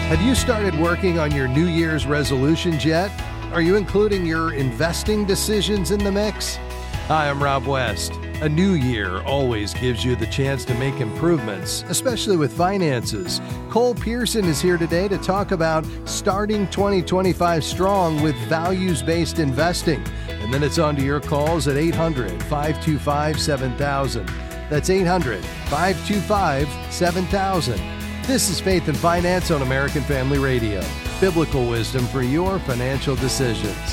Have you started working on your New Year's resolutions yet? Are you including your investing decisions in the mix? Hi, I'm Rob West. A new year always gives you the chance to make improvements, especially with finances. Cole Pearson is here today to talk about starting 2025 strong with values-based investing. And then it's on to your calls at 800-525-7000. That's 800-525-7000. This is Faith and Finance on American Family Radio. Biblical wisdom for your financial decisions.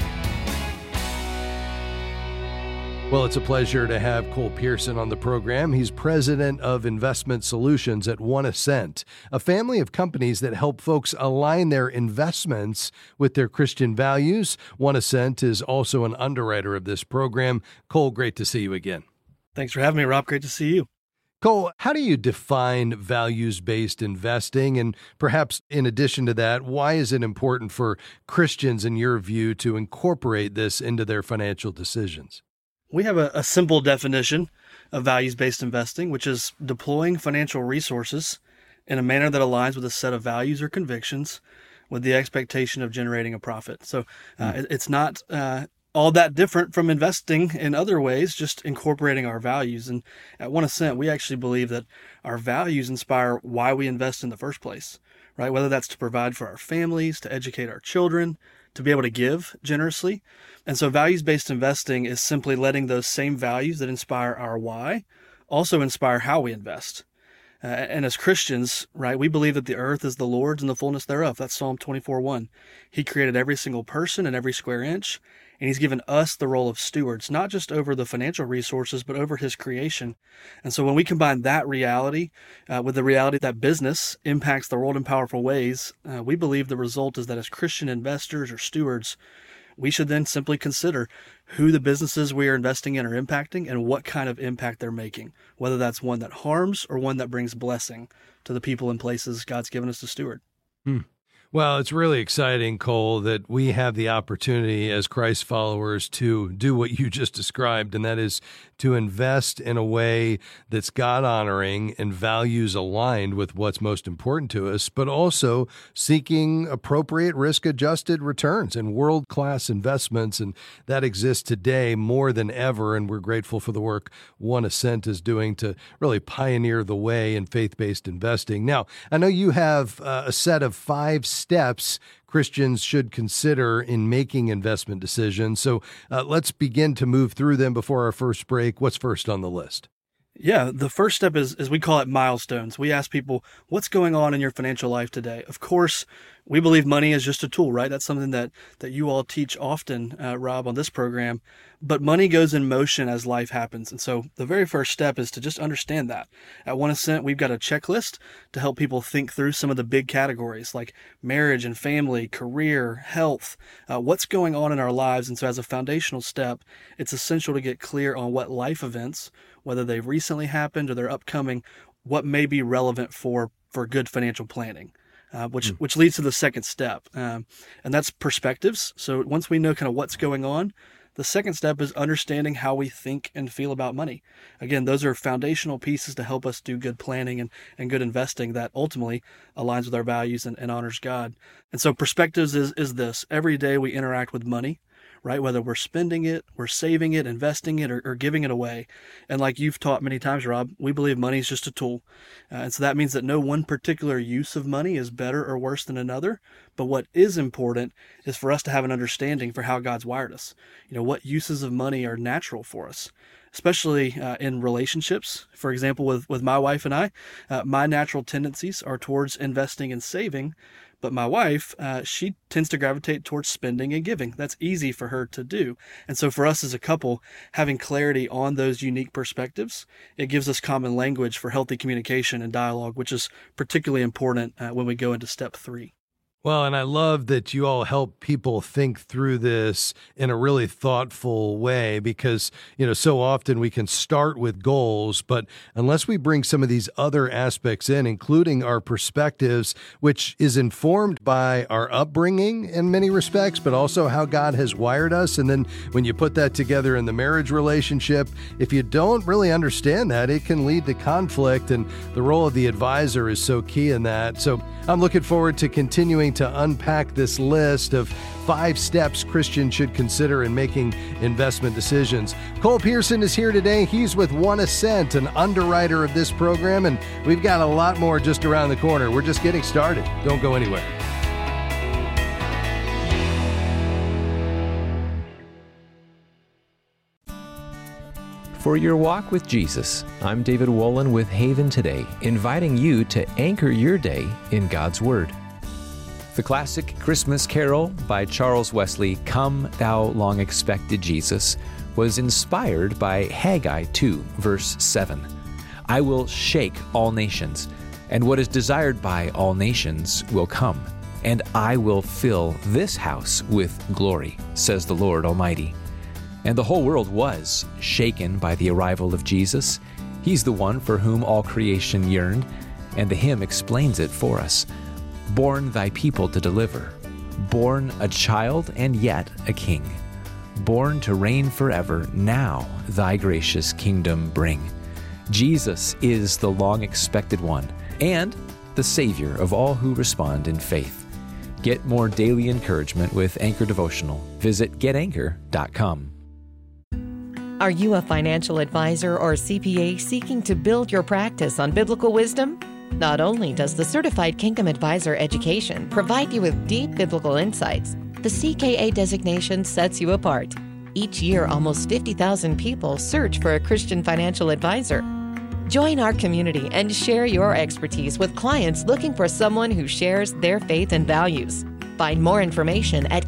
Well, it's a pleasure to have Cole Pearson on the program. He's president of investment solutions at One Ascent, a family of companies that help folks align their investments with their Christian values. One Ascent is also an underwriter of this program. Cole, great to see you again. Thanks for having me, Rob. Great to see you. Cole, how do you define values-based investing? And perhaps in addition to that, why is it important for Christians, in your view, to incorporate this into their financial decisions? We have a simple definition of values-based investing, which is deploying financial resources in a manner that aligns with a set of values or convictions with the expectation of generating a profit. So it's not all that different from investing in other ways, just incorporating our values. And at One Ascent, we actually believe that our values inspire why we invest in the first place, right? Whether that's to provide for our families, to educate our children, to be able to give generously. And so values-based investing is simply letting those same values that inspire our why also inspire how we invest. And as Christians, right, we believe that the earth is the Lord's and the fullness thereof. That's Psalm 24:1. He created every single person and every square inch, and he's given us the role of stewards, not just over the financial resources, but over his creation. And so when we combine that reality with the reality that business impacts the world in powerful ways, we believe the result is that as Christian investors or stewards, we should then simply consider who the businesses we are investing in are impacting and what kind of impact they're making, whether that's one that harms or one that brings blessing to the people and places God's given us to steward. Well, it's really exciting, Cole, that we have the opportunity as Christ followers to do what you just described, and that is to invest in a way that's God-honoring and values-aligned with what's most important to us, but also seeking appropriate risk-adjusted returns and world-class investments, and that exists today more than ever, and we're grateful for the work One Ascent is doing to really pioneer the way in faith-based investing. Now, I know you have a set of 5 steps Christians should consider in making investment decisions. So let's begin to move through them before our first break. What's first on the list? Yeah, the first step is we call it milestones. We ask people, what's going on in your financial life today? Of course, we believe money is just a tool, right? That's something that you all teach often, Rob, on this program. But money goes in motion as life happens. And so the very first step is to just understand that. At One Ascent, we've got a checklist to help people think through some of the big categories like marriage and family, career, health, what's going on in our lives. And so as a foundational step, it's essential to get clear on what life events, whether they've recently happened or they're upcoming, what may be relevant for good financial planning. Which leads to the second step, and that's perspectives. So once we know kind of what's going on, the second step is understanding how we think and feel about money. Again, those are foundational pieces to help us do good planning and good investing that ultimately aligns with our values and honors God. And so perspectives is this. Every day we interact with money, right? Whether we're spending it, we're saving it, investing it, or giving it away. And like you've taught many times, Rob, we believe money is just a tool. And so that means that no one particular use of money is better or worse than another. But what is important is for us to have an understanding for how God's wired us. You know, what uses of money are natural for us, especially in relationships. For example, with my wife and I, my natural tendencies are towards investing and saving. But my wife, she tends to gravitate towards spending and giving. That's easy for her to do. And so for us as a couple, having clarity on those unique perspectives, it gives us common language for healthy communication and dialogue, which is particularly important when we go into step 3. Well, and I love that you all help people think through this in a really thoughtful way because, so often we can start with goals, but unless we bring some of these other aspects in, including our perspectives, which is informed by our upbringing in many respects, but also how God has wired us. And then when you put that together in the marriage relationship, if you don't really understand that, it can lead to conflict. And the role of the advisor is so key in that. So I'm looking forward to continuing to unpack this list of 5 steps Christians should consider in making investment decisions. Cole Pearson is here today. He's with One Ascent, an underwriter of this program, and we've got a lot more just around the corner. We're just getting started. Don't go anywhere. For your walk with Jesus, I'm David Wolin with Haven Today, inviting you to anchor your day in God's Word. The classic Christmas carol by Charles Wesley, Come Thou Long Expected Jesus, was inspired by Haggai 2, verse 7. I will shake all nations, and what is desired by all nations will come, and I will fill this house with glory, says the Lord Almighty. And the whole world was shaken by the arrival of Jesus. He's the one for whom all creation yearned, and the hymn explains it for us. Born thy people to deliver, born a child and yet a king, born to reign forever, now thy gracious kingdom bring. Jesus is the long-expected one and the Savior of all who respond in faith. Get more daily encouragement with Anchor Devotional. Visit getanchor.com. Are you a financial advisor or CPA seeking to build your practice on biblical wisdom? Not only does the Certified Kingdom Advisor education provide you with deep biblical insights, the CKA designation sets you apart. Each year, almost 50,000 people search for a Christian financial advisor. Join our community and share your expertise with clients looking for someone who shares their faith and values. Find more information at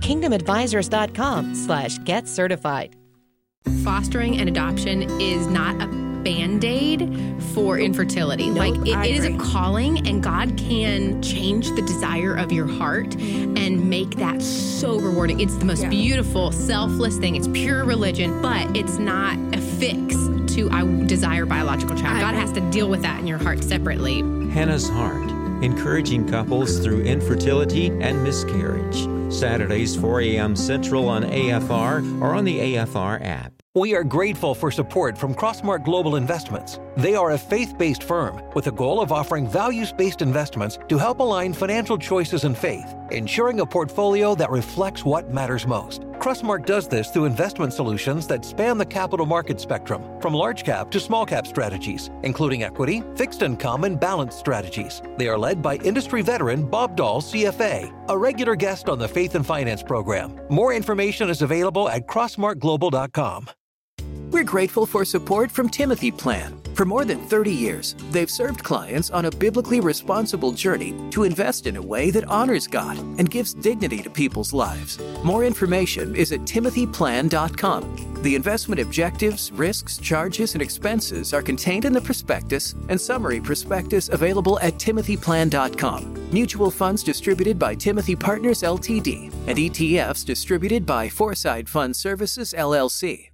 kingdomadvisors.com/getcertified. Fostering and adoption is not a Band-Aid for infertility. It is a calling, and God can change the desire of your heart and make that so rewarding. It's the most beautiful, selfless thing. It's pure religion, but it's not a fix to I desire biological child. God has to deal with that in your heart separately. Hannah's Heart, encouraging couples through infertility and miscarriage. Saturdays, 4 a.m. Central on AFR or on the AFR app. We are grateful for support from Crossmark Global Investments. They are a faith-based firm with a goal of offering values-based investments to help align financial choices and faith, ensuring a portfolio that reflects what matters most. Crossmark does this through investment solutions that span the capital market spectrum, from large cap to small cap strategies, including equity, fixed income, and balanced strategies. They are led by industry veteran Bob Dahl, CFA, a regular guest on the Faith and Finance program. More information is available at crossmarkglobal.com. We're grateful for support from Timothy Plan. For more than 30 years, they've served clients on a biblically responsible journey to invest in a way that honors God and gives dignity to people's lives. More information is at timothyplan.com. The investment objectives, risks, charges, and expenses are contained in the prospectus and summary prospectus available at timothyplan.com. Mutual funds distributed by Timothy Partners Ltd. and ETFs distributed by Foreside Fund Services LLC.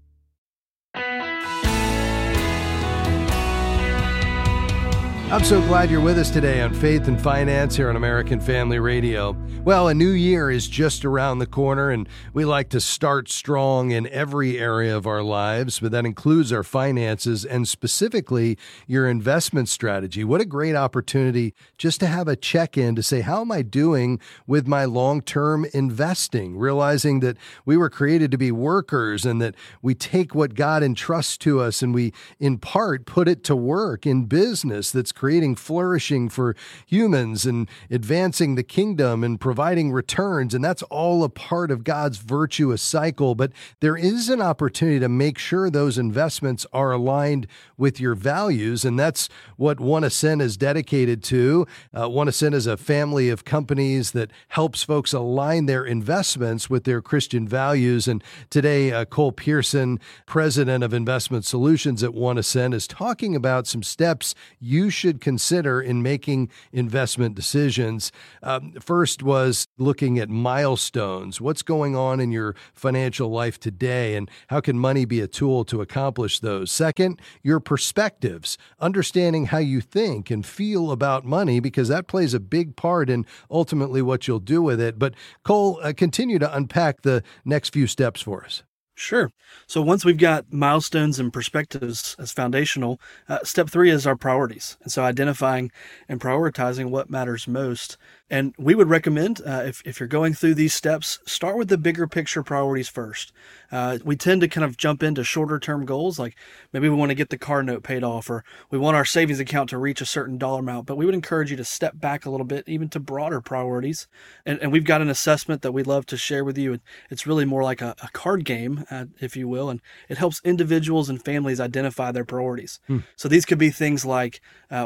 I'm so glad you're with us today on Faith and Finance here on American Family Radio. Well, a new year is just around the corner, and we like to start strong in every area of our lives, but that includes our finances and specifically your investment strategy. What a great opportunity just to have a check-in to say, how am I doing with my long-term investing? Realizing that we were created to be workers and that we take what God entrusts to us and we, in part, put it to work in business that's creating flourishing for humans and advancing the kingdom and providing returns. And that's all a part of God's virtuous cycle. But there is an opportunity to make sure those investments are aligned with your values. And that's what One Ascent is dedicated to. One Ascent is a family of companies that helps folks align their investments with their Christian values. And today, Cole Pearson, president of Investment Solutions at One Ascent, is talking about some steps you should should consider in making investment decisions. First was looking at milestones. What's going on in your financial life today, and how can money be a tool to accomplish those? Second, your perspectives, understanding how you think and feel about money, because that plays a big part in ultimately what you'll do with it. But Cole, continue to unpack the next few steps for us. Sure. So once we've got milestones and perspectives as foundational, step 3 is our priorities. And so identifying and prioritizing what matters most. And we would recommend, if you're going through these steps, start with the bigger picture priorities first. We tend to kind of jump into shorter term goals, like maybe we want to get the car note paid off, or we want our savings account to reach a certain dollar amount. But we would encourage you to step back a little bit, even to broader priorities. And we've got an assessment that we'd love to share with you. It's really more like a card game, if you will, and it helps individuals and families identify their priorities. So these could be things like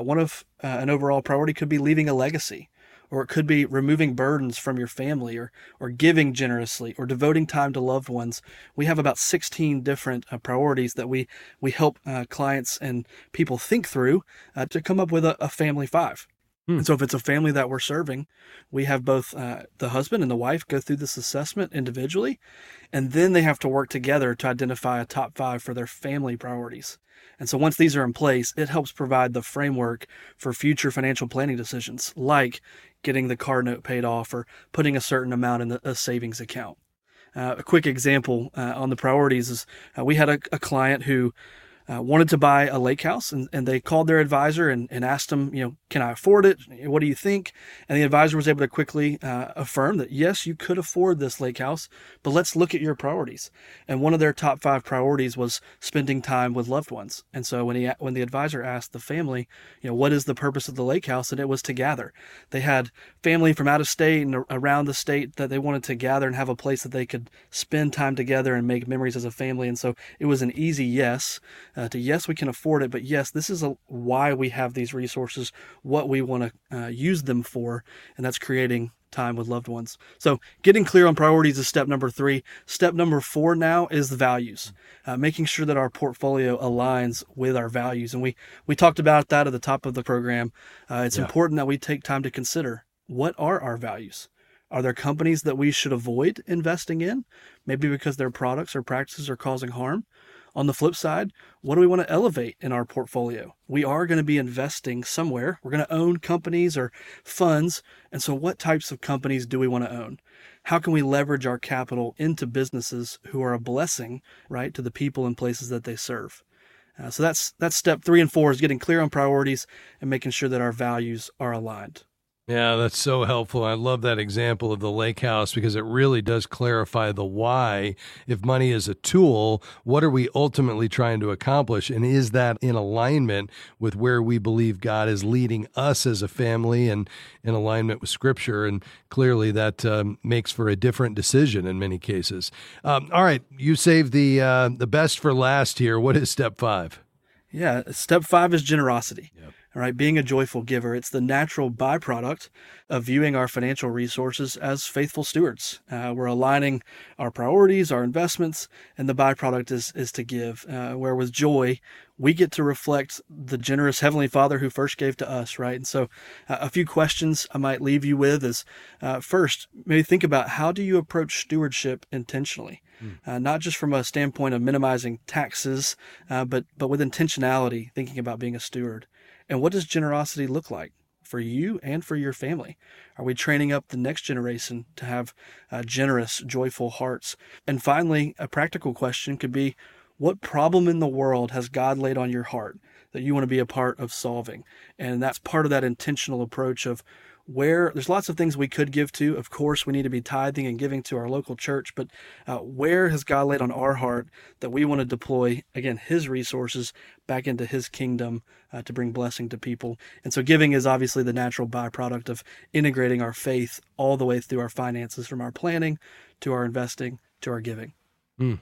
an overall priority could be leaving a legacy, or it could be removing burdens from your family, or giving generously, or devoting time to loved ones. We have about 16 different priorities that we help clients and people think through to come up with a family 5. And so if it's a family that we're serving, we have both the husband and the wife go through this assessment individually, and then they have to work together to identify a top 5 for their family priorities. And so once these are in place, it helps provide the framework for future financial planning decisions, like getting the car note paid off or putting a certain amount in a savings account. A quick example on the priorities is we had a client who wanted to buy a lake house, and they called their advisor and asked them, can I afford it? What do you think? And the advisor was able to quickly affirm that, yes, you could afford this lake house, but let's look at your priorities. And one of their top 5 priorities was spending time with loved ones. And so when the advisor asked the family, what is the purpose of the lake house? And it was to gather. They had family from out of state and around the state that they wanted to gather and have a place that they could spend time together and make memories as a family. And so it was an easy yes. Yes, we can afford it, but yes, this is why we have these resources, what we want to use them for, and that's creating time with loved ones. So getting clear on priorities is step number 3. Step number 4 now is the values, making sure that our portfolio aligns with our values. And we talked about that at the top of the program. It's important that we take time to consider, what are our values? Are there companies that we should avoid investing in, maybe because their products or practices are causing harm? On the flip side, what do we want to elevate in our portfolio? We are going to be investing somewhere. We're going to own companies or funds. And so what types of companies do we want to own? How can we leverage our capital into businesses who are a blessing, right, to the people and places that they serve? So that's step 3 and 4 is getting clear on priorities and making sure that our values are aligned. Yeah, that's so helpful. I love that example of the lake house because it really does clarify the why. If money is a tool, what are we ultimately trying to accomplish? And is that in alignment with where we believe God is leading us as a family and in alignment with Scripture? And clearly that makes for a different decision in many cases. All right, you saved the best for last here. What is step 5? Yeah, step 5 is generosity. Yep. All right, being a joyful giver. It's the natural byproduct of viewing our financial resources as faithful stewards. We're aligning our priorities, our investments, and the byproduct is to give. Where with joy, we get to reflect the generous Heavenly Father who first gave to us, right? And so a few questions I might leave you with is, first, maybe think about, how do you approach stewardship intentionally? Not just from a standpoint of minimizing taxes, but with intentionality, thinking about being a steward. And what does generosity look like for you and for your family? Are we training up the next generation to have generous, joyful hearts? And finally, a practical question could be, what problem in the world has God laid on your heart that you want to be a part of solving? And that's part of that intentional approach of where there's lots of things we could give to. Of course, we need to be tithing and giving to our local church, but where has God laid on our heart that we want to deploy, again, His resources back into His kingdom to bring blessing to people? And so giving is obviously the natural byproduct of integrating our faith all the way through our finances, from our planning to our investing to our giving.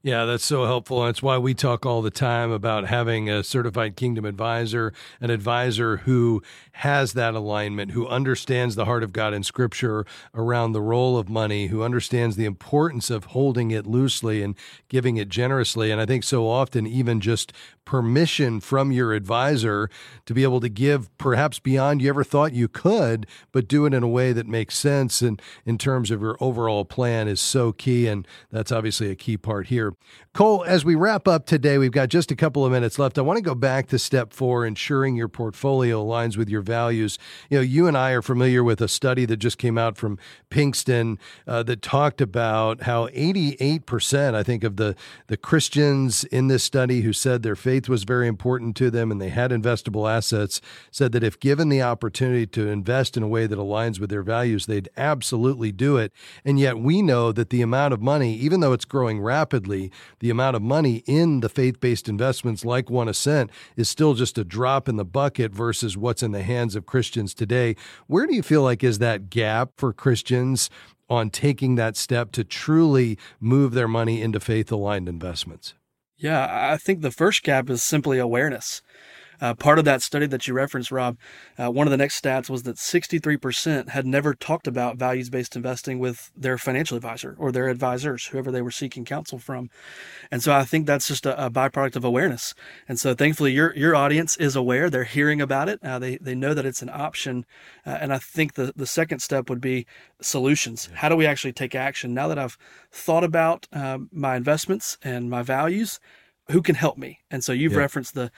Yeah, that's so helpful. And it's why we talk all the time about having a certified kingdom advisor, an advisor who has that alignment, who understands the heart of God in Scripture around the role of money, who understands the importance of holding it loosely and giving it generously. And I think so often even just permission from your advisor to be able to give perhaps beyond you ever thought you could, but do it in a way that makes sense and in terms of your overall plan is so key. And that's obviously a key part here. Cole, as we wrap up today, we've got just a couple of minutes left. I want to go back to step 4, ensuring your portfolio aligns with your values. You know, you and I are familiar with a study that just came out from Pinkston that talked about how 88%, I think, of the Christians in this study who said their faith was very important to them and they had investable assets, said that if given the opportunity to invest in a way that aligns with their values, they'd absolutely do it. And yet we know that the amount of money, even though it's growing rapidly, the amount of money in the faith-based investments like One Ascent is still just a drop in the bucket versus what's in the hands of Christians today. Where do you feel like is that gap for Christians on taking that step to truly move their money into faith-aligned investments? Yeah, I think the first gap is simply awareness. Part of that study that you referenced, Rob, one of the next stats was that 63% had never talked about values-based investing with their financial advisor or their advisors, whoever they were seeking counsel from. And so I think that's just a byproduct of awareness. And so thankfully your audience is aware. They're hearing about it. They know that it's an option. And I think the second step would be solutions. How do we actually take action? Now that I've thought about my investments and my values, who can help me? And so you've referenced the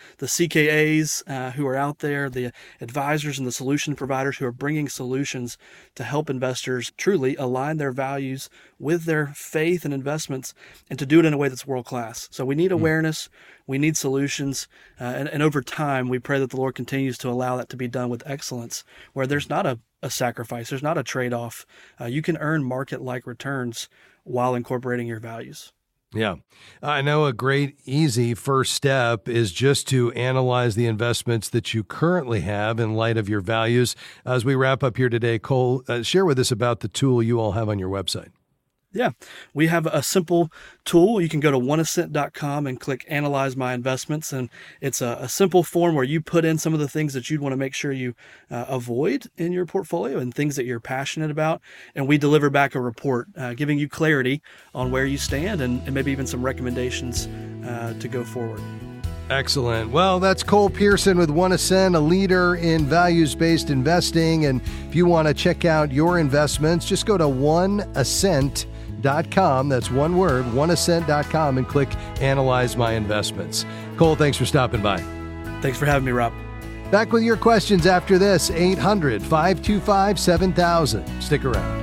CKAs who are out there, the advisors and the solution providers who are bringing solutions to help investors truly align their values with their faith and investments and to do it in a way that's world-class. So we need awareness, we need solutions, and over time we pray that the Lord continues to allow that to be done with excellence, where there's not a sacrifice, there's not a trade-off. You can earn market-like returns while incorporating your values. Yeah. I know a great, easy first step is just to analyze the investments that you currently have in light of your values. As we wrap up here today, Cole, share with us about the tool you all have on your website. Yeah, we have a simple tool. You can go to oneascent.com and click Analyze My Investments. And it's a simple form where you put in some of the things that you'd want to make sure you avoid in your portfolio and things that you're passionate about. And we deliver back a report giving you clarity on where you stand and maybe even some recommendations to go forward. Excellent. Well, that's Cole Pearson with One Ascent, a leader in values-based investing. And if you want to check out your investments, just go to oneascent.com. That's one word, oneascent.com, and click Analyze My Investments. Cole, thanks for stopping by. Thanks for having me, Rob. Back with your questions after this, 800-525-7000. Stick around.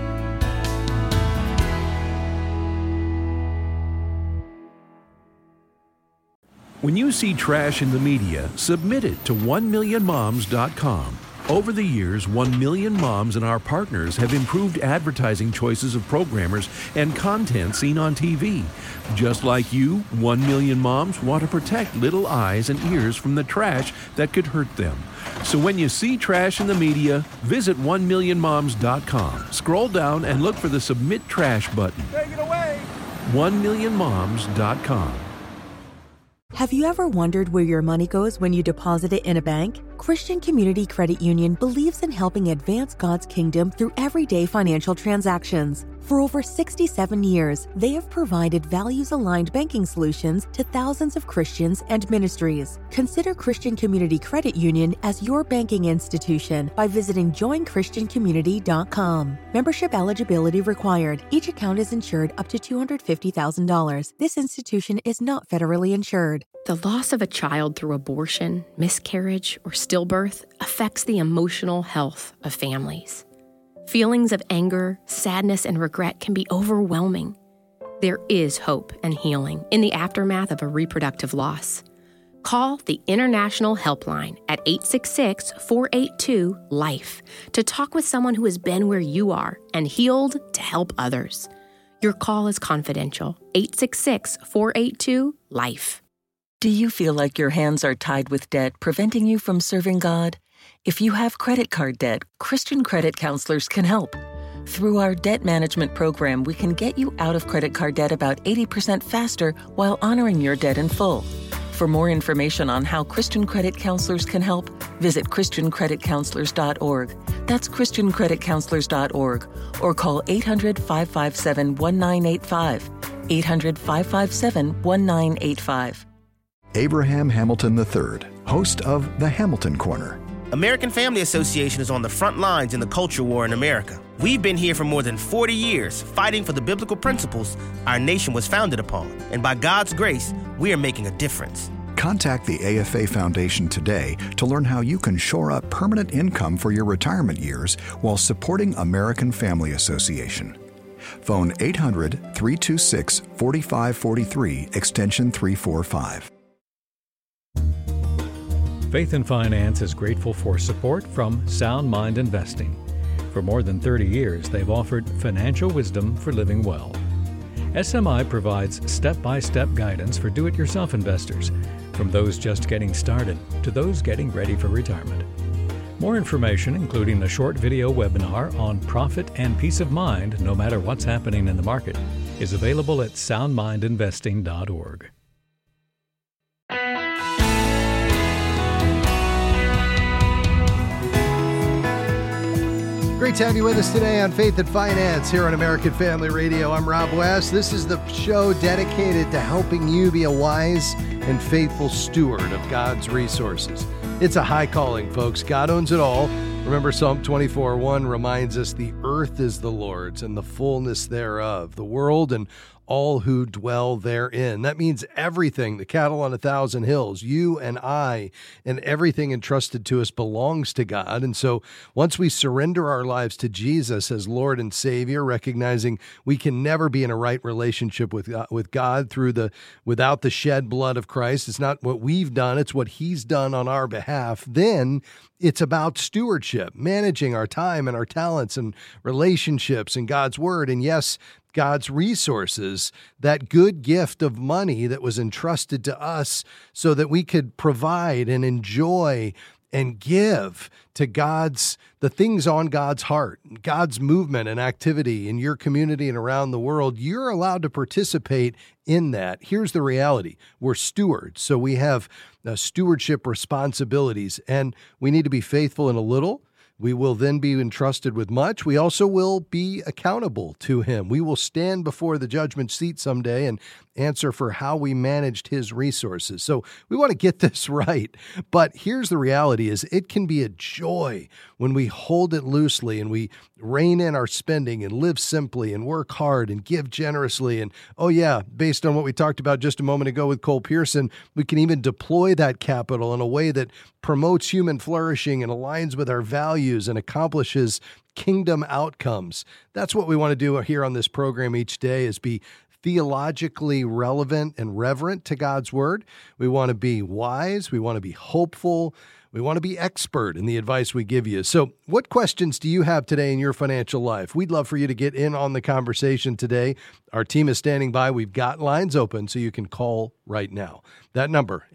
When you see trash in the media, submit it to 1millionmoms.com. Over the years, 1 million moms and our partners have improved advertising choices of programmers and content seen on TV. Just like you, 1 million moms want to protect little eyes and ears from the trash that could hurt them. So when you see trash in the media, visit 1millionmoms.com. Scroll down and look for the Submit Trash button. Take it away! 1millionmoms.com. Have you ever wondered where your money goes when you deposit it in a bank? Christian Community Credit Union believes in helping advance God's kingdom through everyday financial transactions. For over 67 years, they have provided values-aligned banking solutions to thousands of Christians and ministries. Consider Christian Community Credit Union as your banking institution by visiting joinchristiancommunity.com. Membership eligibility required. Each account is insured up to $250,000. This institution is not federally insured. The loss of a child through abortion, miscarriage, or stillbirth affects the emotional health of families. Feelings of anger, sadness, and regret can be overwhelming. There is hope and healing in the aftermath of a reproductive loss. Call the International Helpline at 866-482-LIFE to talk with someone who has been where you are and healed to help others. Your call is confidential. 866-482-LIFE. Do you feel like your hands are tied with debt, preventing you from serving God? If you have credit card debt, Christian credit counselors can help. Through our debt management program, we can get you out of credit card debt about 80% faster while honoring your debt in full. For more information on how Christian credit counselors can help, visit ChristianCreditCounselors.org. That's ChristianCreditCounselors.org, or call 800-557-1985. 800-557-1985. Abraham Hamilton III, host of The Hamilton Corner. American Family Association is on the front lines in the culture war in America. We've been here for more than 40 years, fighting for the biblical principles our nation was founded upon. And by God's grace, we are making a difference. Contact the AFA Foundation today to learn how you can shore up permanent income for your retirement years while supporting American Family Association. Phone 800-326-4543, extension 345. Faith and Finance is grateful for support from Sound Mind Investing. For more than 30 years, they've offered financial wisdom for living well. SMI provides step-by-step guidance for do-it-yourself investors, from those just getting started to those getting ready for retirement. More information, including a short video webinar on profit and peace of mind no matter what's happening in the market, is available at soundmindinvesting.org. Great to have you with us today on Faith and Finance here on American Family Radio. I'm Rob West. This is the show dedicated to helping you be a wise and faithful steward of God's resources. It's a high calling, folks. God owns it all. Remember, Psalm 24:1 reminds us the earth is the Lord's and the fullness thereof, the world and all who dwell therein. That means everything, the cattle on 1,000 hills, you and I, and everything entrusted to us belongs to God. And so once we surrender our lives to Jesus as Lord and Savior, recognizing we can never be in a right relationship with God without the shed blood of Christ, it's not what we've done, it's what He's done on our behalf, then it's about stewardship, managing our time and our talents and relationships and God's Word. And yes, God's resources, that good gift of money that was entrusted to us so that we could provide and enjoy and give to the things on God's heart, God's movement and activity in your community and around the world. You're allowed to participate in that. Here's the reality. We're stewards, so we have stewardship responsibilities, and we need to be faithful in a little. We will then be entrusted with much. We also will be accountable to Him. We will stand before the judgment seat someday and answer for how we managed His resources. So we want to get this right. But here's the reality is it can be a joy when we hold it loosely and we rein in our spending and live simply and work hard and give generously. And oh yeah, based on what we talked about just a moment ago with Cole Pearson, we can even deploy that capital in a way that promotes human flourishing and aligns with our values and accomplishes kingdom outcomes. That's what we want to do here on this program each day, is be theologically relevant and reverent to God's Word. We want to be wise. We want to be hopeful. We want to be expert in the advice we give you. So what questions do you have today in your financial life? We'd love for you to get in on the conversation today. Our team is standing by. We've got lines open so you can call right now. That number,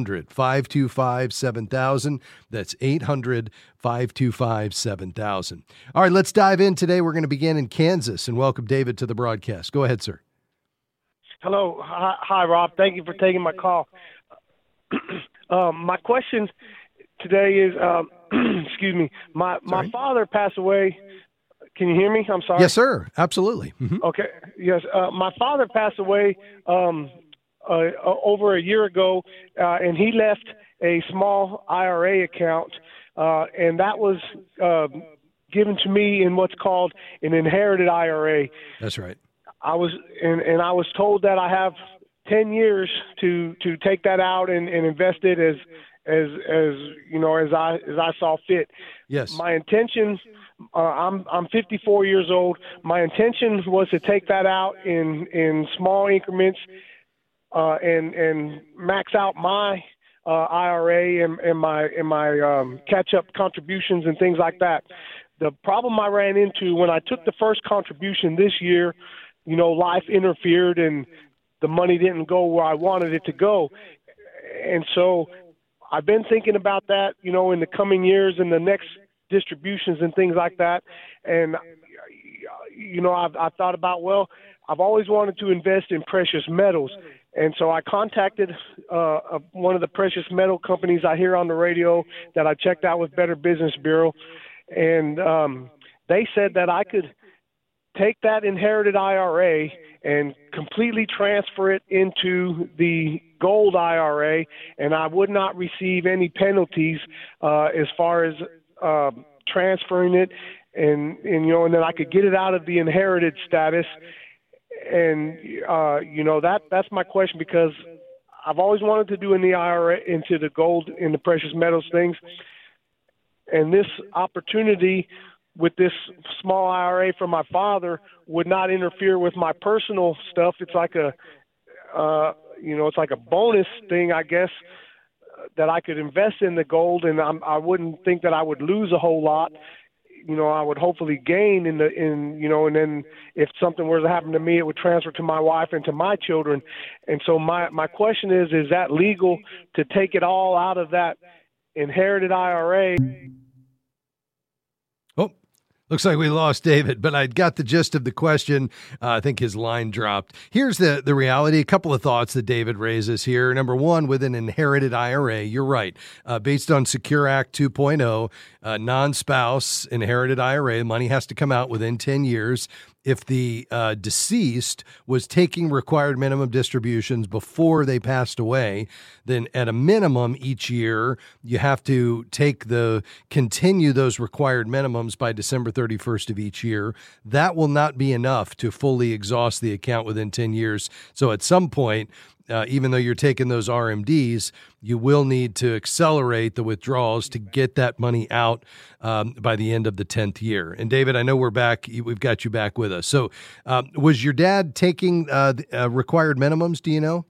800-525-7000. That's 800-525-7000. All right, let's dive in today. We're going to begin in Kansas and welcome David to the broadcast. Go ahead, sir. Hello. Hi, Rob. Thank you for taking my call. My question today is, excuse me, my father passed away. Can you hear me? I'm sorry. Yes, sir. Absolutely. Mm-hmm. Okay. Yes. My father passed away over a year ago, and he left a small IRA account, and that was given to me in what's called an inherited IRA. That's right. I was told that I have 10 years to take that out and invest it as you know, as I saw fit. Yes. My intention, I'm 54 years old. My intention was to take that out in small increments and max out my IRA and my catch up contributions and things like that. The problem I ran into when I took the first contribution this year, you know, life interfered and the money didn't go where I wanted it to go. And so I've been thinking about that, you know, in the coming years and the next distributions and things like that. And I thought about, well, I've always wanted to invest in precious metals. And so I contacted one of the precious metal companies I hear on the radio that I checked out with Better Business Bureau. And they said that I could take that inherited IRA and completely transfer it into the gold IRA, and I would not receive any penalties as far as transferring it, and then I could get it out of the inherited status. And that's my question, because I've always wanted to do in the IRA into the gold and the precious metals things, and this opportunity with this small IRA from my father would not interfere with my personal stuff. It's like it's like a bonus thing, I guess, that I could invest in the gold, and I wouldn't think that I would lose a whole lot. I would hopefully gain and then if something were to happen to me, it would transfer to my wife and to my children. And so my question is that legal to take it all out of that inherited IRA? Looks like we lost David, but I got the gist of the question. I think his line dropped. Here's the reality. A couple of thoughts that David raises here. Number one, with an inherited IRA, you're right. Based on Secure Act 2.0, non-spouse inherited IRA, money has to come out within 10 years. If the deceased was taking required minimum distributions before they passed away, then at a minimum each year, you have to continue those required minimums by December 31st of each year. That will not be enough to fully exhaust the account within 10 years. So at some point, even though you're taking those RMDs, you will need to accelerate the withdrawals to get that money out by the end of the 10th year. And David, I know we're back. We've got you back with us. So was your dad taking required minimums? Do you know?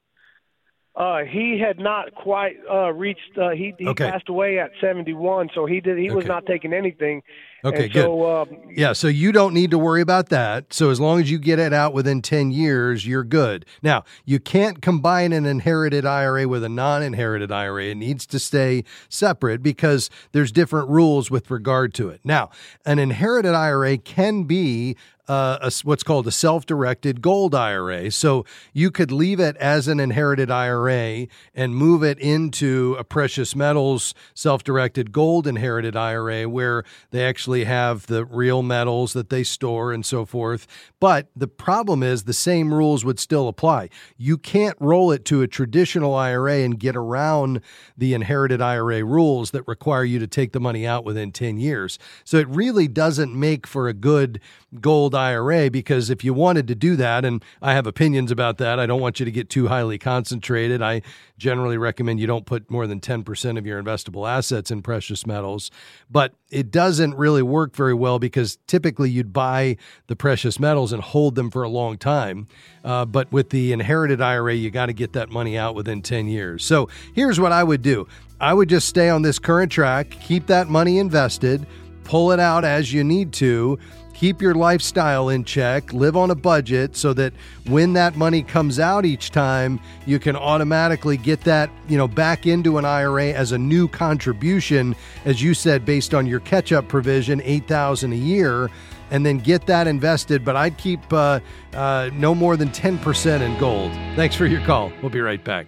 He had not quite reached. He passed away at 71, so he was not taking anything. Okay, good. So you don't need to worry about that. So as long as you get it out within 10 years, you're good. Now, you can't combine an inherited IRA with a non-inherited IRA. It needs to stay separate because there's different rules with regard to it. Now, an inherited IRA can be what's called a self-directed gold IRA. So you could leave it as an inherited IRA and move it into a precious metals self-directed gold inherited IRA where they actually have the real metals that they store and so forth. But the problem is the same rules would still apply. You can't roll it to a traditional IRA and get around the inherited IRA rules that require you to take the money out within 10 years. So it really doesn't make for a good gold IRA, because if you wanted to do that, and I have opinions about that, I don't want you to get too highly concentrated. I generally recommend you don't put more than 10% of your investable assets in precious metals, but it doesn't really work very well because typically you'd buy the precious metals and hold them for a long time. But with the inherited IRA, you got to get that money out within 10 years. So here's what I would do. I would just stay on this current track, keep that money invested, pull it out as you need to, keep your lifestyle in check, live on a budget so that when that money comes out each time, you can automatically get that, back into an IRA as a new contribution, as you said, based on your catch-up provision, $8,000 a year, and then get that invested. But I'd keep no more than 10% in gold. Thanks for your call. We'll be right back.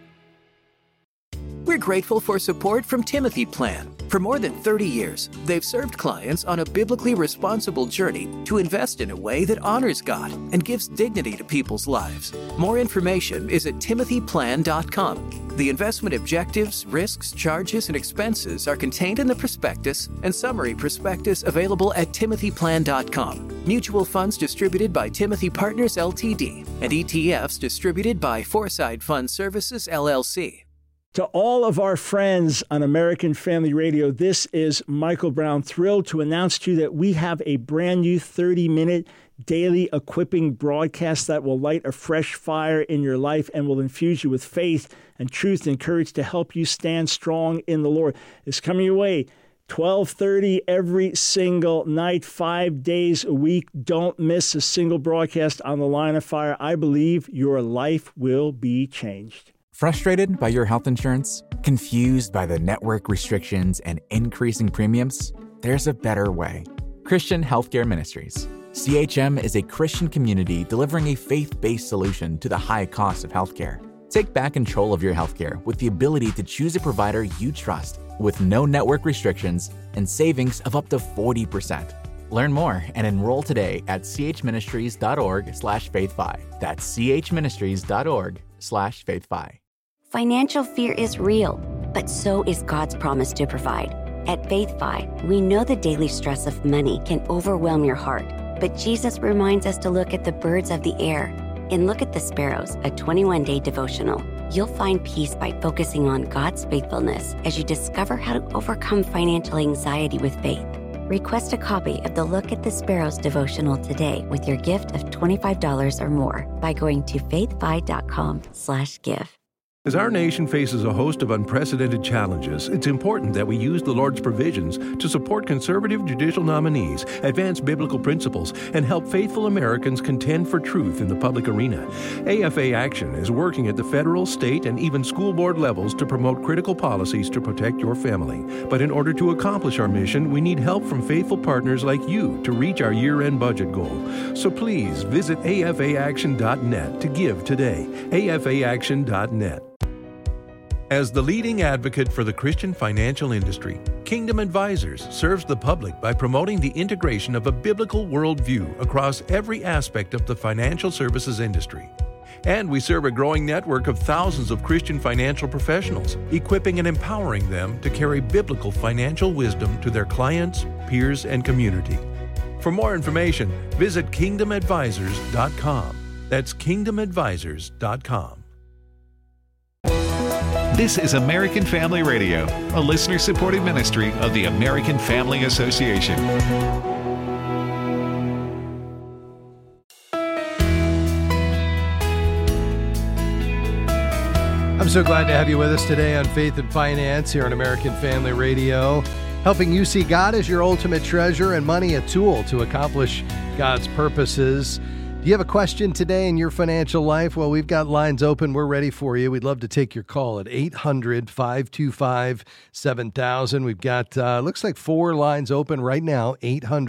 We're grateful for support from Timothy Plan. For more than 30 years, they've served clients on a biblically responsible journey to invest in a way that honors God and gives dignity to people's lives. More information is at timothyplan.com. The investment objectives, risks, charges, and expenses are contained in the prospectus and summary prospectus available at timothyplan.com. Mutual funds distributed by Timothy Partners Ltd. and ETFs distributed by Foreside Fund Services LLC. To all of our friends on American Family Radio, this is Michael Brown, thrilled to announce to you that we have a brand new 30-minute daily equipping broadcast that will light a fresh fire in your life and will infuse you with faith and truth and courage to help you stand strong in the Lord. It's coming your way, 12:30 every single night, 5 days a week. Don't miss a single broadcast on the Line of Fire. I believe your life will be changed. Frustrated by your health insurance? Confused by the network restrictions and increasing premiums? There's a better way. Christian Healthcare Ministries. CHM is a Christian community delivering a faith-based solution to the high cost of healthcare. Take back control of your healthcare with the ability to choose a provider you trust with no network restrictions and savings of up to 40%. Learn more and enroll today at chministries.org/faith5. That's chministries.org/faith5. Financial fear is real, but so is God's promise to provide. At FaithFi, we know the daily stress of money can overwhelm your heart, but Jesus reminds us to look at the birds of the air. In Look at the Sparrows, a 21-day devotional, you'll find peace by focusing on God's faithfulness as you discover how to overcome financial anxiety with faith. Request a copy of the Look at the Sparrows devotional today with your gift of $25 or more by going to faithfi.com/give. As our nation faces a host of unprecedented challenges, it's important that we use the Lord's provisions to support conservative judicial nominees, advance biblical principles, and help faithful Americans contend for truth in the public arena. AFA Action is working at the federal, state, and even school board levels to promote critical policies to protect your family. But in order to accomplish our mission, we need help from faithful partners like you to reach our year-end budget goal. So please visit afaaction.net to give today. afaaction.net. As the leading advocate for the Christian financial industry, Kingdom Advisors serves the public by promoting the integration of a biblical worldview across every aspect of the financial services industry. And we serve a growing network of thousands of Christian financial professionals, equipping and empowering them to carry biblical financial wisdom to their clients, peers, and community. For more information, visit kingdomadvisors.com. That's kingdomadvisors.com. This is American Family Radio, a listener-supported ministry of the American Family Association. I'm so glad to have you with us today on Faith and Finance here on American Family Radio, helping you see God as your ultimate treasure and money a tool to accomplish God's purposes. Do you have a question today in your financial life? Well, we've got lines open. We're ready for you. We'd love to take your call at 800-525-7000. We've got, looks like 4 lines open right now,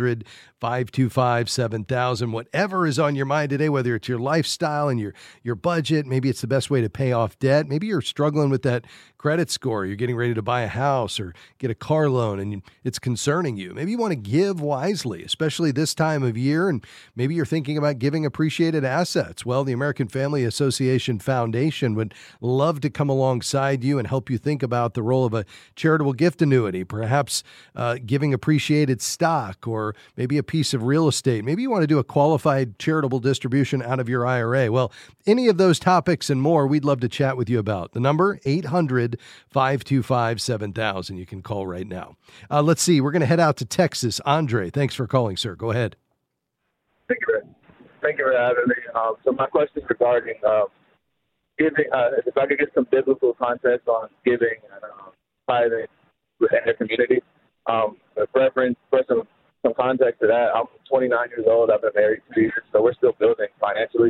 800-525-7000. Whatever is on your mind today, whether it's your lifestyle and your budget, maybe it's the best way to pay off debt. Maybe you're struggling with that credit score. You're getting ready to buy a house or get a car loan and it's concerning you. Maybe you want to give wisely, especially this time of year, and maybe you're thinking about giving appreciated assets. Well, the American Family Association Foundation would love to come alongside you and help you think about the role of a charitable gift annuity, perhaps giving appreciated stock, or maybe a piece of real estate. Maybe you want to do a qualified charitable distribution out of your IRA. Well, any of those topics and more, we'd love to chat with you about. The number, 800-525-7000. You can call right now. Let's see. We're going to head out to Texas. Andre, thanks for calling, sir. Go ahead. Thank you for having me. So my question is regarding giving. If I could get some biblical context on giving and tithing within the community. A preference for some context to that. I'm 29 years old. I've been married 2 years, so we're still building financially.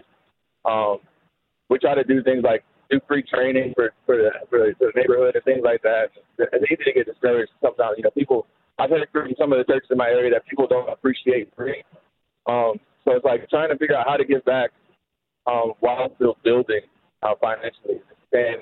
We try to do things like do free training for the neighborhood and things like that. It's easy to get discouraged sometimes. People. I've heard from some of the churches in my area that people don't appreciate free. So it's like trying to figure out how to give back while still building financially. And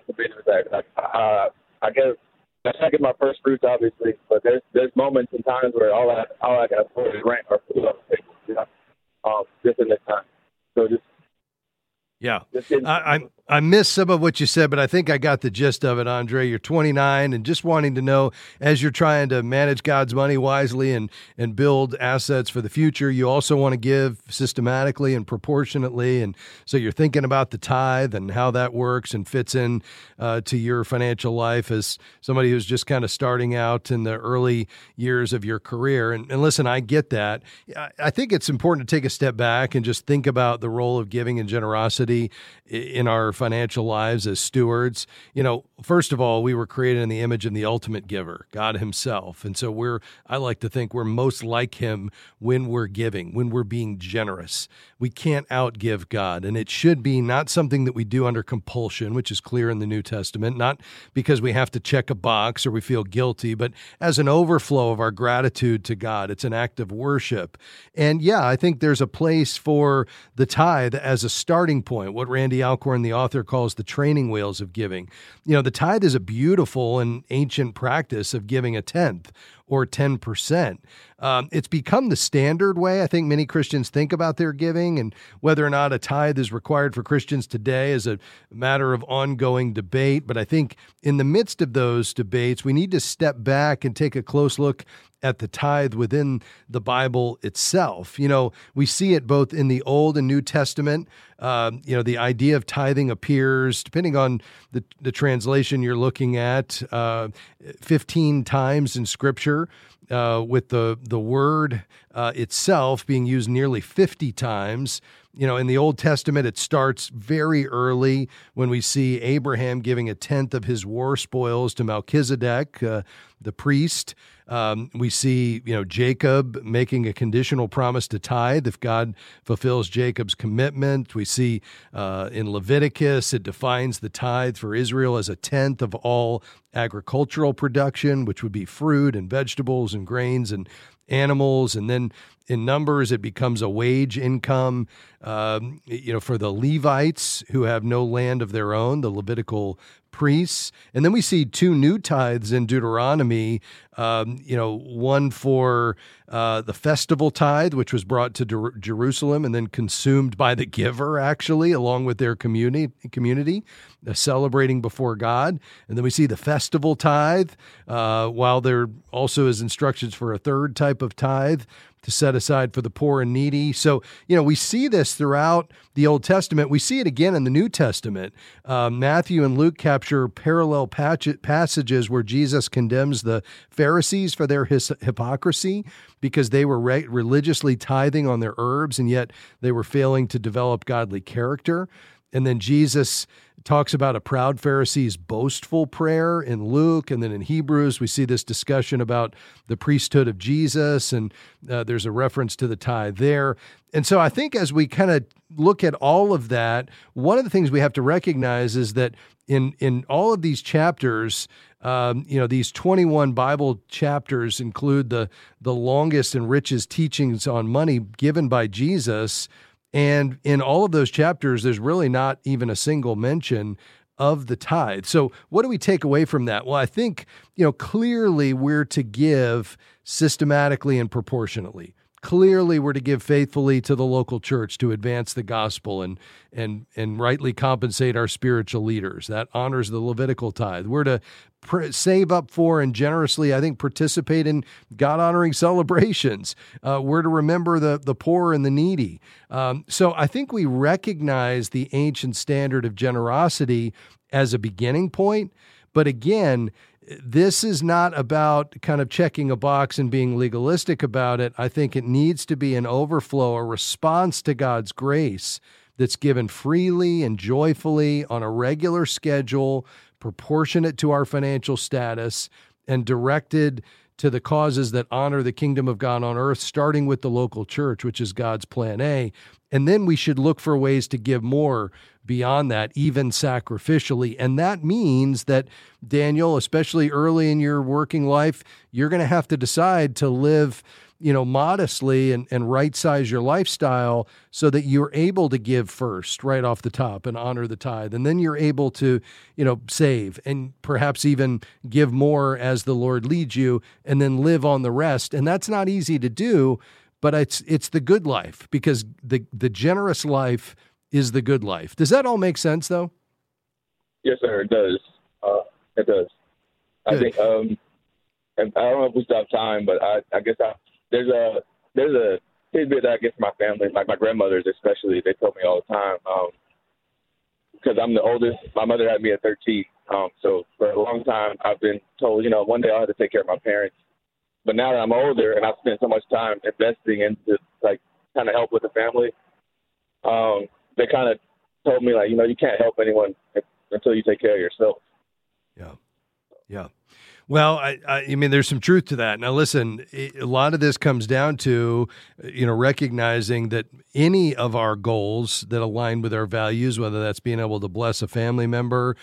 I guess I try to get my first fruits, obviously, but there's moments and times where all I can afford is rent or food on the table, just in this time. So just yeah, I missed some of what you said, but I think I got the gist of it, Andre. You're 29 and just wanting to know, as you're trying to manage God's money wisely and build assets for the future, you also want to give systematically and proportionately. And so you're thinking about the tithe and how that works and fits in to your financial life as somebody who's just kind of starting out in the early years of your career. And listen, I get that. I think it's important to take a step back and just think about the role of giving and generosity in our financial lives as stewards. First of all, we were created in the image of the ultimate giver, God himself. And so I like to think we're most like him when we're giving, when we're being generous. We can't outgive God. And it should be not something that we do under compulsion, which is clear in the New Testament, not because we have to check a box or we feel guilty, but as an overflow of our gratitude to God. It's an act of worship. And yeah, I think there's a place for the tithe as a starting point, what Randy Alcorn, the author, calls the training wheels of giving. The tithe is a beautiful and ancient practice of giving a tenth or 10%. It's become the standard way I think many Christians think about their giving, and whether or not a tithe is required for Christians today is a matter of ongoing debate. But I think in the midst of those debates, we need to step back and take a close look at the tithe within the Bible itself. We see it both in the Old and New Testament. The idea of tithing appears, depending on the translation you're looking at, 15 times in Scripture, with the word itself being used nearly 50 times. In the Old Testament, it starts very early when we see Abraham giving a tenth of his war spoils to Melchizedek, the priest. We see, Jacob making a conditional promise to tithe if God fulfills Jacob's commitment. We see in Leviticus, it defines the tithe for Israel as a tenth of all agricultural production, which would be fruit and vegetables and grains and animals. And then in Numbers, it becomes a wage income, for the Levites who have no land of their own, the Levitical priests. And then we see two new tithes in Deuteronomy, one for the festival tithe, which was brought to Jerusalem and then consumed by the giver, actually, along with their community, celebrating before God. And then we see the festival tithe, while there also is instructions for a third type of tithe to set aside for the poor and needy. So, we see this throughout the Old Testament. We see it again in the New Testament. Matthew and Luke capture parallel passages where Jesus condemns the Pharisees for their hypocrisy because they were religiously tithing on their herbs, and yet they were failing to develop godly character. And then Jesus talks about a proud Pharisee's boastful prayer in Luke. And then in Hebrews, we see this discussion about the priesthood of Jesus, and there's a reference to the tithe there. And so I think as we kind of look at all of that, one of the things we have to recognize is that in all of these chapters, these 21 Bible chapters include the longest and richest teachings on money given by Jesus. And in all of those chapters, there's really not even a single mention of the tithe. So what do we take away from that? Well, I think, clearly we're to give systematically and proportionately. Clearly, we're to give faithfully to the local church to advance the gospel and rightly compensate our spiritual leaders. That honors the Levitical tithe. We're to save up for and generously, I think, participate in God-honoring celebrations. We're to remember the poor and the needy. So I think we recognize the ancient standard of generosity as a beginning point. But again, this is not about kind of checking a box and being legalistic about it. I think it needs to be an overflow, a response to God's grace that's given freely and joyfully on a regular schedule, proportionate to our financial status, and directed to the causes that honor the kingdom of God on earth, starting with the local church, which is God's plan A. And then we should look for ways to give more beyond that, even sacrificially. And that means that, Daniel, especially early in your working life, you're going to have to decide to live, modestly and right-size your lifestyle so that you're able to give first right off the top and honor the tithe. And then you're able to, save and perhaps even give more as the Lord leads you and then live on the rest. And that's not easy to do, but it's the good life, because the generous life is the good life. Does that all make sense, though? Yes, sir, it does. It does. Good. I think, and I don't know if we still have time, but I guess there's a tidbit that I get from my family, like my grandmothers especially. They tell me all the time, because I'm the oldest. My mother had me at 13. So for a long time, I've been told, one day I'll have to take care of my parents. But now that I'm older and I've spent so much time investing into, kind of help with the family, they kind of told me, like, you can't help anyone until you take care of yourself. Yeah. Well, I mean, there's some truth to that. Now, listen, a lot of this comes down to, recognizing that any of our goals that align with our values, whether that's being able to bless a family member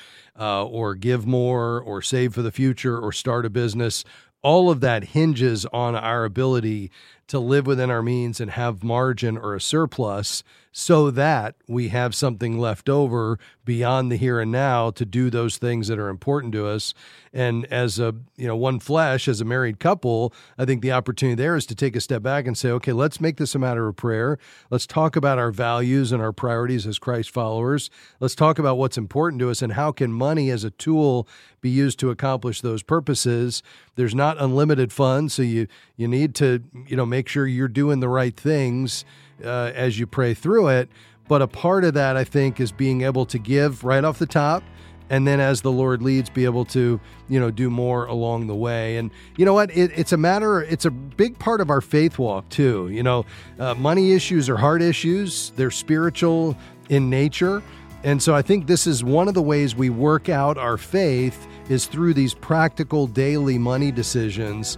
or give more or save for the future or start a business, all of that hinges on our ability to live within our means and have margin or a surplus so that we have something left over beyond the here and now to do those things that are important to us. And as one flesh, as a married couple, I think the opportunity there is to take a step back and say, okay, let's make this a matter of prayer. Let's talk about our values and our priorities as Christ followers. Let's talk about what's important to us and how can money as a tool be used to accomplish those purposes. There's not unlimited funds, so you need to, make sure you're doing the right things as you pray through it. But a part of that, I think, is being able to give right off the top, and then as the Lord leads, be able to, do more along the way. And you know what? It's a big part of our faith walk too. Money issues are hard issues. They're spiritual in nature. And so I think this is one of the ways we work out our faith is through these practical daily money decisions.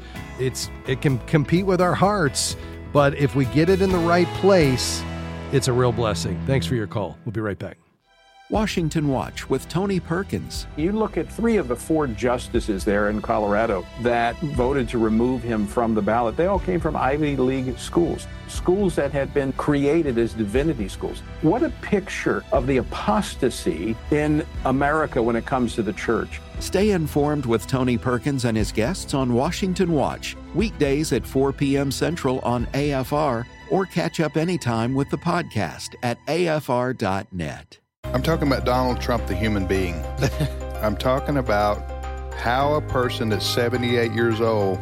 It can compete with our hearts, but if we get it in the right place, it's a real blessing. Thanks for your call. We'll be right back. Washington Watch with Tony Perkins. You look at 3 of the 4 justices there in Colorado that voted to remove him from the ballot. They all came from Ivy League schools that had been created as divinity schools. What a picture of the apostasy in America when it comes to the church. Stay informed with Tony Perkins and his guests on Washington Watch, weekdays at 4 p.m. Central on AFR, or catch up anytime with the podcast at afr.net. I'm talking about Donald Trump, the human being. I'm talking about how a person that's 78 years old,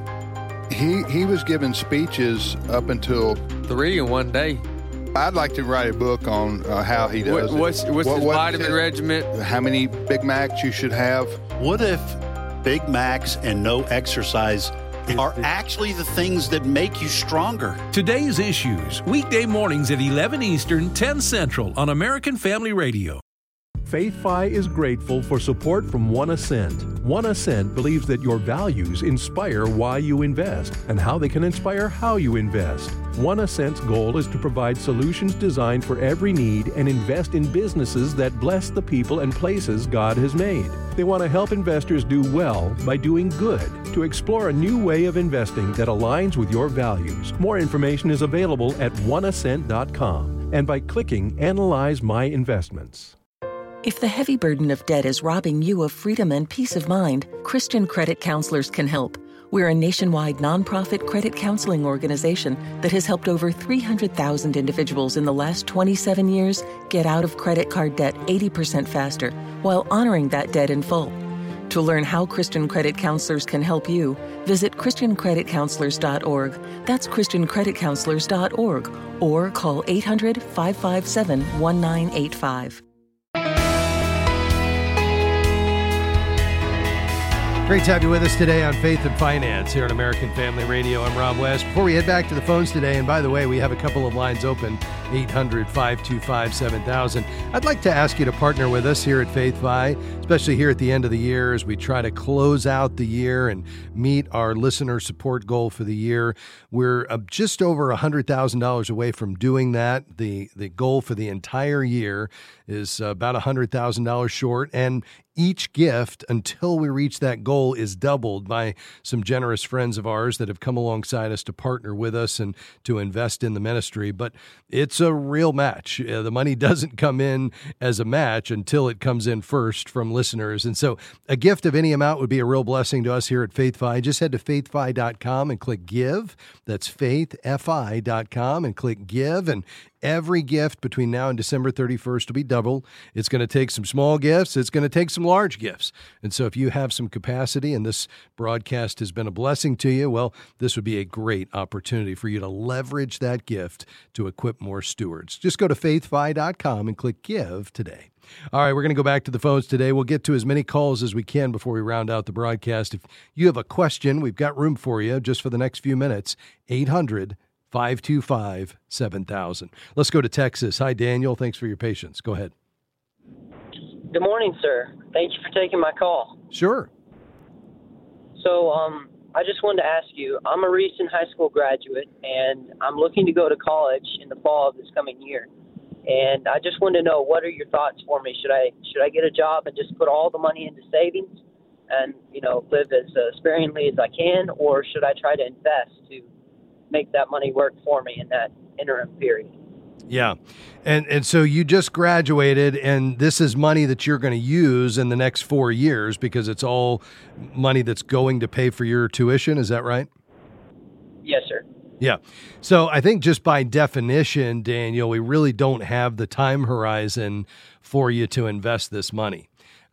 he was giving speeches up until 3 in one day. I'd like to write a book on how he does What's his vitamin regimen? How many Big Macs you should have. What if Big Macs and no exercise are actually the things that make you stronger? Today's Issues, weekday mornings at 11 Eastern, 10 Central on American Family Radio. FaithFi is grateful for support from One Ascent. One Ascent believes that your values inspire why you invest and how they can inspire how you invest. One Ascent's goal is to provide solutions designed for every need and invest in businesses that bless the people and places God has made. They want to help investors do well by doing good, to explore a new way of investing that aligns with your values. More information is available at oneascent.com and by clicking Analyze My Investments. If the heavy burden of debt is robbing you of freedom and peace of mind, Christian Credit Counselors can help. We're a nationwide nonprofit credit counseling organization that has helped over 300,000 individuals in the last 27 years get out of credit card debt 80% faster while honoring that debt in full. To learn how Christian Credit Counselors can help you, visit ChristianCreditCounselors.org. That's ChristianCreditCounselors.org, or call 800-557-1985. Great to have you with us today on Faith and Finance here on American Family Radio. I'm Rob West. Before we head back to the phones today, and by the way, we have a couple of lines open, 800-525-7000. I'd like to ask you to partner with us here at FaithFi, especially here at the end of the year as we try to close out the year and meet our listener support goal for the year. We're just over $100,000 away from doing that. The goal for the entire year is about $100,000 short, and each gift until we reach that goal is doubled by some generous friends of ours that have come alongside us to partner with us and to invest in the ministry. But it's a real match. The money doesn't come in as a match until it comes in first from listeners. And so a gift of any amount would be a real blessing to us here at FaithFi. Just head to faithfi.com and click Give. That's faithfi.com and click Give. And every gift between now and December 31st will be doubled. It's going to take some small gifts. It's going to take some large gifts. And so if you have some capacity and this broadcast has been a blessing to you, well, this would be a great opportunity for you to leverage that gift to equip more stewards. Just go to faithfi.com and click Give today. All right, we're going to go back to the phones today. We'll get to as many calls as we can before we round out the broadcast. If you have a question, we've got room for you just for the next few minutes. 800-525-7000. Let's go to Texas. Hi, Daniel. Thanks for your patience. Go ahead. Good morning, sir. Thank you for taking my call. Sure. So, I just wanted to ask you, I'm a recent high school graduate, and I'm looking to go to college in the fall of this coming year. And I just wanted to know, what are your thoughts for me? Should I get a job and just put all the money into savings and, live as sparingly as I can, or should I try to invest to make that money work for me in that interim period? Yeah. And so you just graduated, and this is money that you're going to use in the next 4 years because it's all money that's going to pay for your tuition. Is that right? Yes, sir. Yeah. So I think just by definition, Daniel, we really don't have the time horizon for you to invest this money.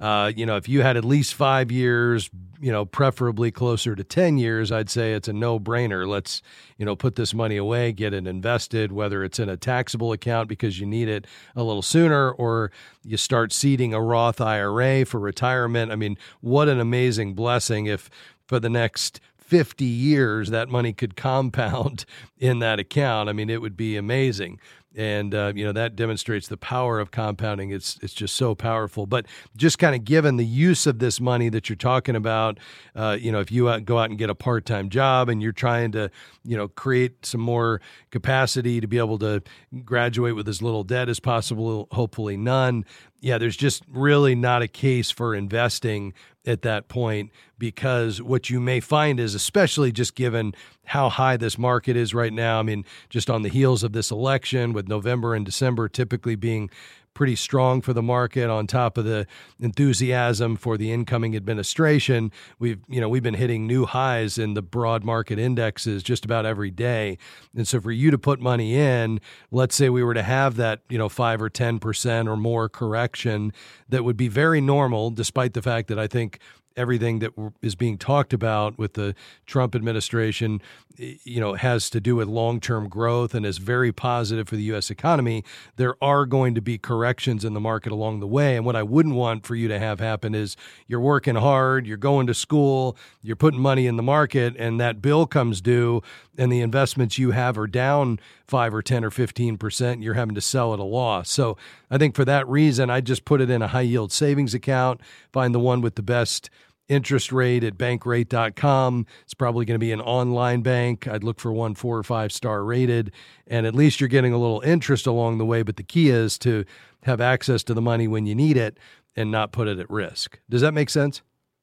If you had at least 5 years, preferably closer to 10 years, I'd say it's a no-brainer. Let's, put this money away, get it invested, whether it's in a taxable account because you need it a little sooner, or you start seeding a Roth IRA for retirement. I mean, what an amazing blessing if for the next 50 years that money could compound in that account. I mean, it would be amazing. And, that demonstrates the power of compounding. It's just so powerful. But just kind of given the use of this money that you're talking about, if you go out and get a part-time job and you're trying to, create some more capacity to be able to graduate with as little debt as possible, hopefully none. Yeah, there's just really not a case for investing at that point, because what you may find is, especially just given how high this market is right now, I mean, just on the heels of this election, with November and December typically being pretty strong for the market, on top of the enthusiasm for the incoming administration, we've been hitting new highs in the broad market indexes just about every day. And so for you to put money in, let's say we were to have that, 5 or 10% or more correction, that would be very normal, despite the fact that I think everything that is being talked about with the Trump administration, has to do with long-term growth and is very positive for the U.S. economy. There are going to be corrections in the market along the way. And what I wouldn't want for you to have happen is you're working hard, you're going to school, you're putting money in the market, and that bill comes due and the investments you have are down 5 or 10 or 15%, you're having to sell at a loss. So I think for that reason, I just put it in a high-yield savings account, find the one with the best interest rate at bankrate.com. It's probably going to be an online bank. I'd look for one 4 or 5 star rated, and at least you're getting a little interest along the way. But the key is to have access to the money when you need it and not put it at risk. Does that make sense?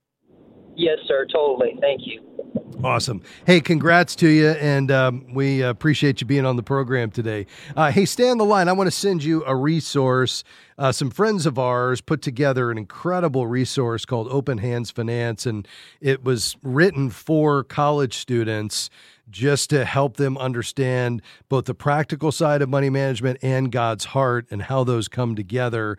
Yes, sir. Totally. Thank you. Awesome. Hey, congrats to you, and we appreciate you being on the program today. Hey, stay on the line. I want to send you a resource. Some friends of ours put together an incredible resource called Open Hands Finance, and it was written for college students just to help them understand both the practical side of money management and God's heart and how those come together.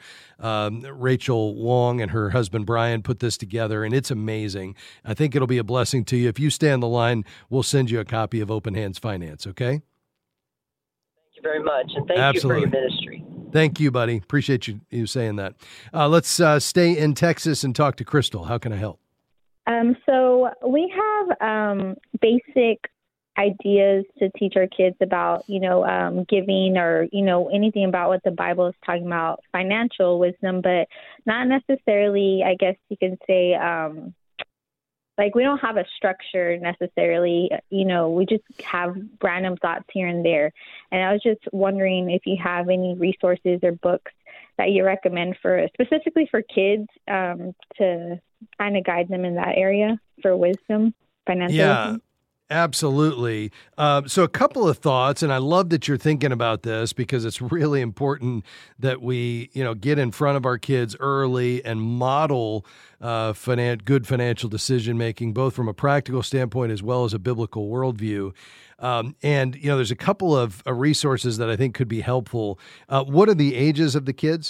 Rachel Wong and her husband Brian put this together, and it's amazing. I think it'll be a blessing to you. If you stay on the line, we'll send you a copy of Open Hands Finance, okay? Thank you very much, and thank Absolutely. you for your ministry. Thank you, buddy. Appreciate you saying that. Let's stay in Texas and talk to Crystal. How can I help? So we have basic ideas to teach our kids about, giving or, anything about what the Bible is talking about, financial wisdom, but not necessarily, I guess you can say, we don't have a structure necessarily, we just have random thoughts here and there. And I was just wondering if you have any resources or books that you recommend specifically for kids, to kind of guide them in that area for wisdom, financial wisdom. Absolutely. So a couple of thoughts, and I love that you're thinking about this because it's really important that we, get in front of our kids early and model good financial decision-making, both from a practical standpoint as well as a biblical worldview. And there's a couple of resources that I think could be helpful. What are the ages of the kids?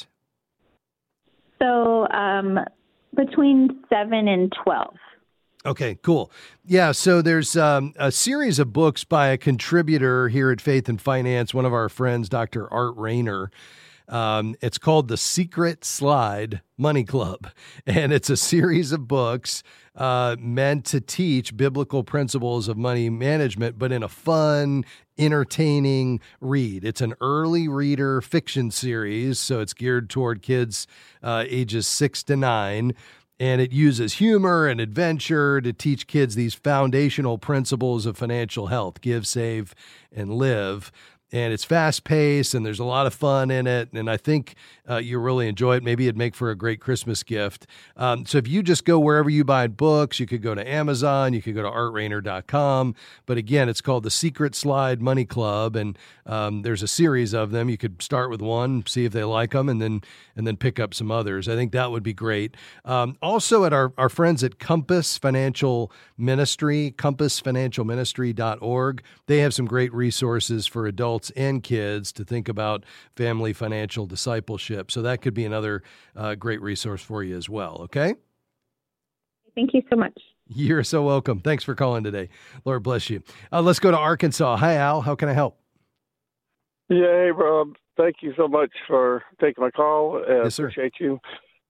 So between 7 and 12. Okay, cool. Yeah, so there's a series of books by a contributor here at Faith and Finance, one of our friends, Dr. Art Rayner. It's called The Secret Slide Money Club, and it's a series of books meant to teach biblical principles of money management, but in a fun, entertaining read. It's an early reader fiction series, so it's geared toward kids ages 6 to 9. And it uses humor and adventure to teach kids these foundational principles of financial health: give, save, and live. And it's fast-paced, and there's a lot of fun in it, and I think you'll really enjoy it. Maybe it'd make for a great Christmas gift. So if you just go wherever you buy books, you could go to Amazon, you could go to artrainer.com. But again, it's called The Secret Slide Money Club, and there's a series of them. You could start with one, see if they like them, and then pick up some others. I think that would be great. Also at our friends at Compass Financial Ministry, compassfinancialministry.org, they have some great resources for adults and kids to think about family financial discipleship. So that could be another great resource for you as well. Okay? Thank you so much. You're so welcome. Thanks for calling today. Lord bless you. Let's go to Arkansas. Hi, Al. How can I help? Yeah, hey, Rob. Thank you so much for taking my call. Yes, sir. Appreciate you.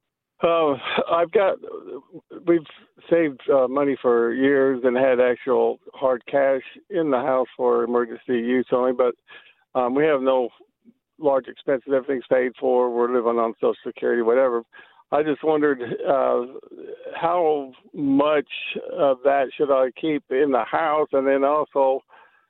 We've saved money for years and had actual hard cash in the house for emergency use only, but we have no large expenses. Everything's paid for. We're living on Social Security, whatever. I just wondered how much of that should I keep in the house, and then also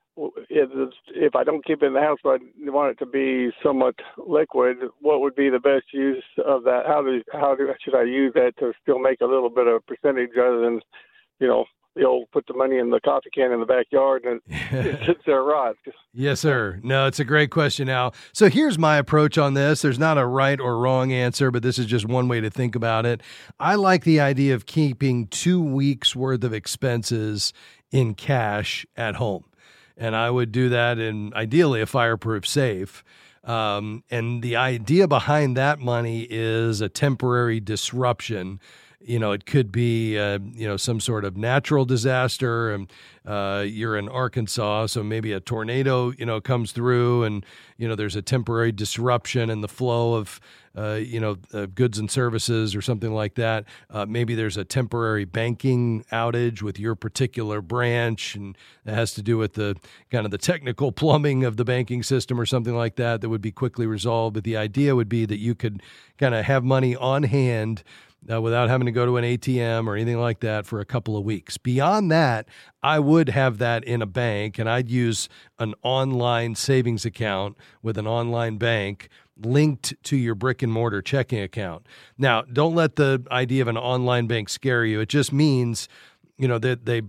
if I don't keep it in the house, but I want it to be somewhat liquid, what would be the best use of that? Should I use that to still make a little bit of percentage rather than, the old put the money in the coffee can in the backyard and it sits there rots? Yes, sir. No, it's a great question, Al. So here's my approach on this. There's not a right or wrong answer, but this is just one way to think about it. I like the idea of keeping 2 weeks worth of expenses in cash at home. And I would do that in ideally a fireproof safe. And the idea behind that money is a temporary disruption. It could be, some sort of natural disaster. And you're in Arkansas, so maybe a tornado, comes through and, there's a temporary disruption in the flow of, goods and services or something like that. Maybe there's a temporary banking outage with your particular branch, and it has to do with the kind of the technical plumbing of the banking system or something like that would be quickly resolved. But the idea would be that you could kind of have money on hand without having to go to an ATM or anything like that for a couple of weeks. Beyond that, I would have that in a bank, and I'd use an online savings account with an online bank linked to your brick and mortar checking account. Now, don't let the idea of an online bank scare you. It just means, that they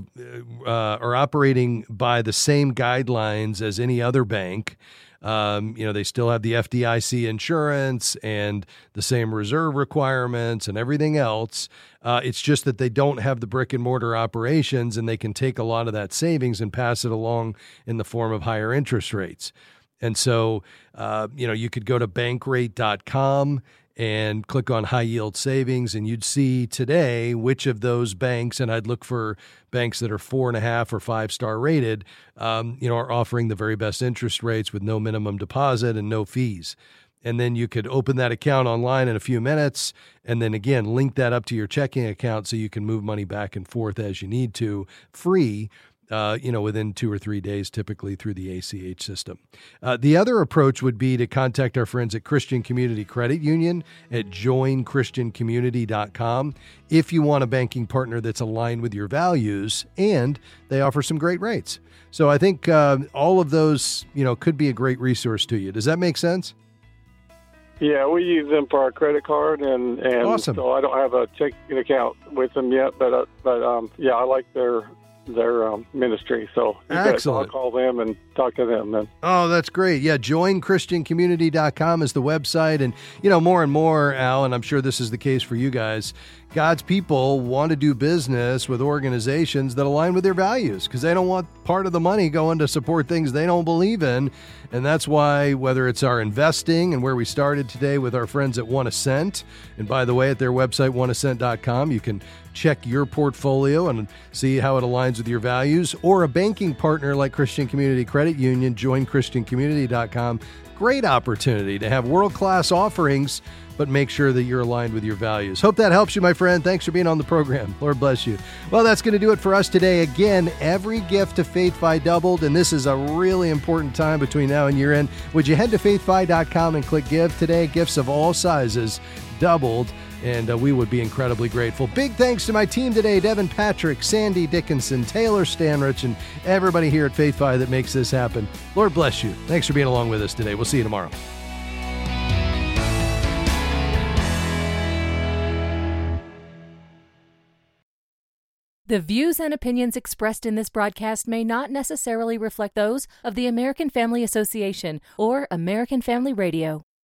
are operating by the same guidelines as any other bank. They still have the FDIC insurance and the same reserve requirements and everything else. It's just that they don't have the brick and mortar operations, and they can take a lot of that savings and pass it along in the form of higher interest rates. And so, you could go to bankrate.com and click on high yield savings, and you'd see today which of those banks, and I'd look for banks that are 4.5 or 5-star rated, are offering the very best interest rates with no minimum deposit and no fees. And then you could open that account online in a few minutes, and then again, link that up to your checking account so you can move money back and forth as you need to, free, within 2 or 3 days, typically through the ACH system. The other approach would be to contact our friends at Christian Community Credit Union at joinchristiancommunity.com if you want a banking partner that's aligned with your values, and they offer some great rates. So I think all of those, could be a great resource to you. Does that make sense? Yeah, we use them for our credit card, and awesome. So I don't have a checking account with them yet, but I like their ministry. So excellent. I'll call them and talk to them then. Oh, that's great. Yeah, joinchristiancommunity.com is the website. And, more and more, Al, and I'm sure this is the case for you guys, God's people want to do business with organizations that align with their values because they don't want part of the money going to support things they don't believe in. And that's why, whether it's our investing and where we started today with our friends at One Ascent, and by the way, at their website, oneascent.com, you can check your portfolio and see how it aligns with your values, or a banking partner like Christian Community Credit Union, join ChristianCommunity.com. Great opportunity to have world-class offerings, but make sure that you're aligned with your values. Hope that helps you, my friend. Thanks for being on the program. Lord bless you. Well, that's going to do it for us today. Again, every gift to FaithFi doubled, and this is a really important time between now and year-end. Would you head to faithfi.com and click Give today? Gifts of all sizes doubled, and we would be incredibly grateful. Big thanks to my team today, Devin Patrick, Sandy Dickinson, Taylor Stanrich, and everybody here at FaithFi that makes this happen. Lord bless you. Thanks for being along with us today. We'll see you tomorrow. The views and opinions expressed in this broadcast may not necessarily reflect those of the American Family Association or American Family Radio.